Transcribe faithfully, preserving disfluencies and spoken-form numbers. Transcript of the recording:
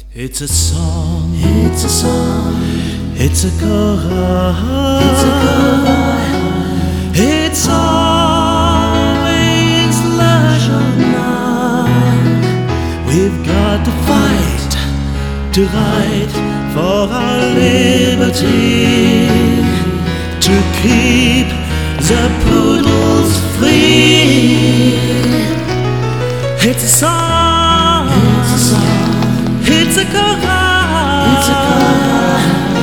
It's a song, It's a song, it's a chorus, it's a chorus. it's always lush on night. We've got to fight to fight for our liberty, to keep the poodles free. It's a song, It's a song, it's a chorus, it's a chorus.